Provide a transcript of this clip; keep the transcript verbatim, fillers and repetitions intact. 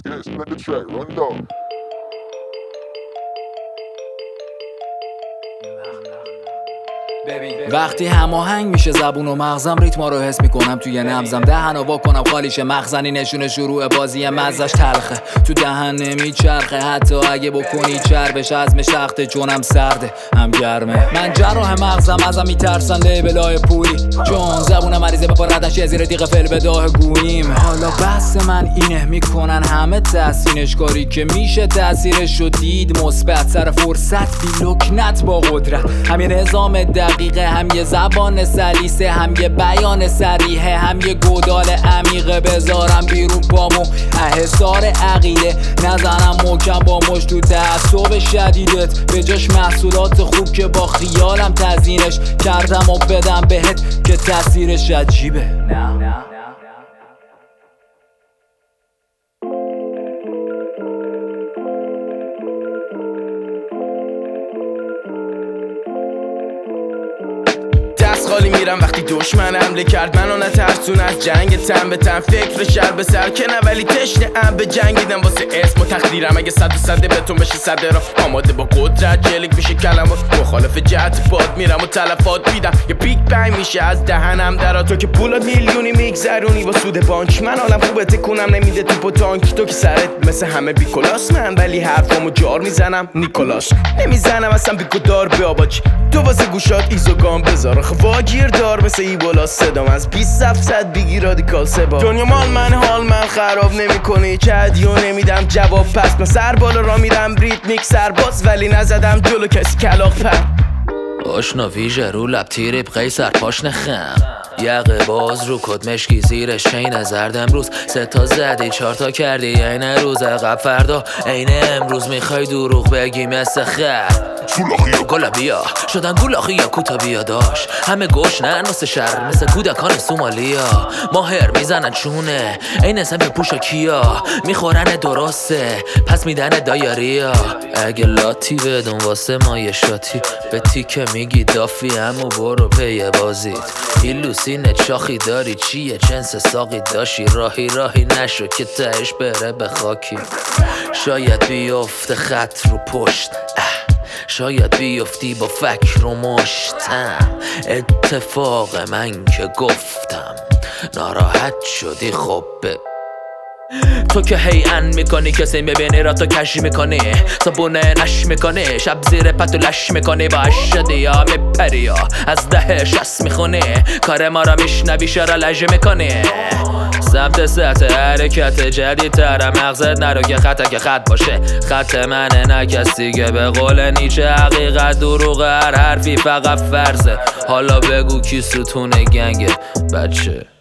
Yes, let the track run it off. وقتی هماهنگ میشه زبون و مغزم ریتما رو حس میکنم توی نبضم دهن رو واکنم خالیشه مخزنی نشونه شروع بازی مزش تلخه تو دهن نمیچرخه حتی اگه بکنی چربش از مشخته چونم سرده هم گرمه من جراح مغزم ازم میترسن لیبلای پولی چون زبون مریضه به پاردن شه زیر دیگه فل بداه گوییم حالا بحث من اینه میکنن همه تحسینش کاری که میشه تاثیرش رو دید مثبت سر فرصت بی لکنت با قدرت همین نظام دقیقه هم یه زبان سلیسه هم یه بیان صریحه هم یه گودال عمیقه بذارم بیرون پامو احسار عقیده نزنم محکم با مش تو تعصب شدیدت به جاش محصولات خوب که با خیالم تزیینش کردم و بدم بهت که تاثیرش عجیبه نه نه خالی میرم وقتی دشمن حمله کرد منو نترسون از جنگ تن به تن فکر شر به سر که نه ولی تشنه ام به جنگیدم واسه اسم و تقدیرم اگه صد و صده بهتون بشه صده را آماده با قدرت جلک میشه کلمات مخالف جهت باد میرم و تلفات میدم یه بیگ بنگ میشه از دهنم درا تو که پولات میلیونی میگذرونی با سود بانک من حالم خوبه تکونم نمیده توپ و تانک تو که سرت مثل همه بیکلاس من ولی حرفامو جار میزنم نیکولاس نمیزنم اصلا بیگودار به آباج تو واسه گوشات ایزوگام بذار خوا گیر دار مثل ای بالا صدام از بیست صد بگی رادیکال سبا دنیا مال من حال من خراب نمی کنی چدیو نمیدم جواب پس من سر بالا را میرم ریتمیک سرباز ولی نزدم جلو کسی کلاق پر آشنا ویژه رو لب تیریب قیصر پاشن خم یقه باز رو کد مشکی زیرش چین زرد امروز سه تا زدی چهار تا کردی عین روز عقب فردا عین امروز میخوای دروغ بگی مثل خر گلا بیا شدن گولاخی یا کوتا بیا داشت همه گشنن مثل شر مثل کودکان سومالیا ماهر میزنن چونه عین سم پوشا کیا میخورن درسته پس میدن دایاریا اگه لاتی بدون واسه مایه شاتی به تیکه میگی دافی همو برو پی بازید ایلوسینه چاخی داری چیه جنس ساقی داشی راهی راهی نشو که تهش بره به خاکی شاید بیفته خط رو پشت شاید بیفتی با فکر و مشتم اتفاق من که گفتم ناراحت شدی خب تو که هیئن میکنی کسی میبینی را تو کش میکنی صبونه نش میکنی شب زیر پتو لش میکنی با اشدی یا میپری یا از ده شست میخونی کار ما را میشنوی شرا لجه میکنی سمت سطح حرکت جدیدتر مغزت نرو که خطا که خط باشه خط منه نه کسی که به قول نیچه حقیقت دروغ هر حرفی فقط فرضه حالا بگو کی ستون گنگه بچه